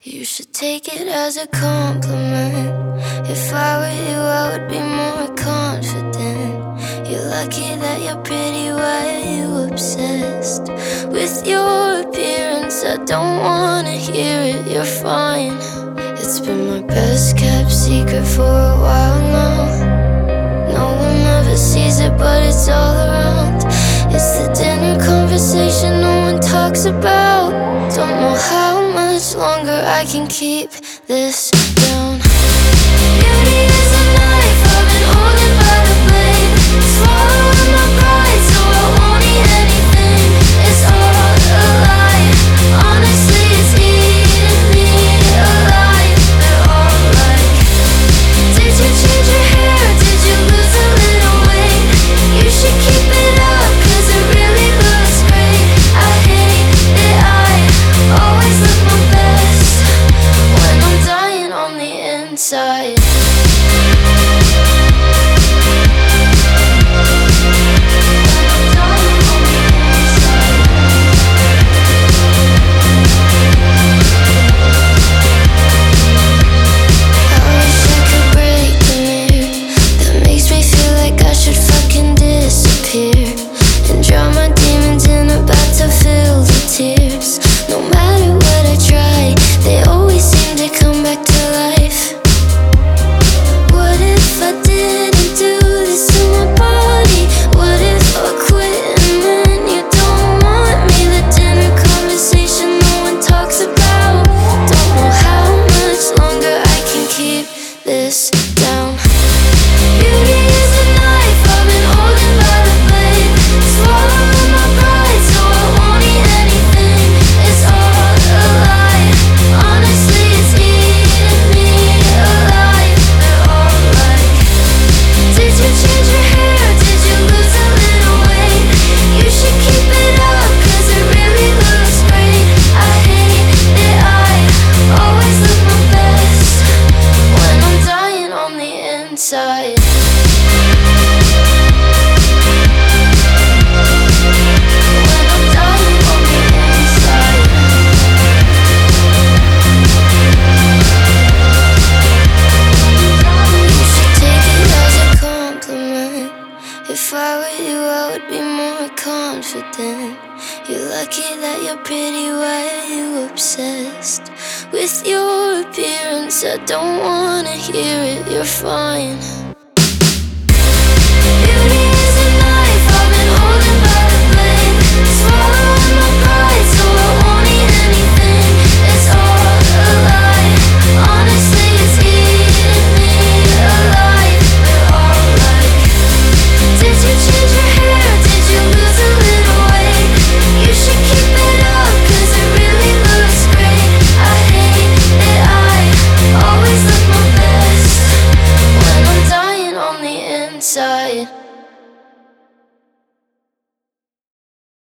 You should take it as a compliment. If I were you, I would be more confident. You're lucky that you're pretty, why are you obsessed with your appearance? I don't wanna hear it, you're fine. It's been my best kept secret for a while now. No one ever sees it, but it's all around. It's the dinner conversation no one talks about. Don't know how much longer I can keep this down. Beauty is a knife, I've been holding by the blade. Swallowing my pride so I won't eat anything. It's all a lie, honestly it's eating me alive. They're all like, did you change your hair, did you lose a little weight? You should keep it up, cause it really looks great. I hate that I always look my best when I'm dying on the inside. If I were you, I would be more confident. You're lucky that you're pretty, why are you obsessed with your appearance? I don't wanna hear it, you're fine.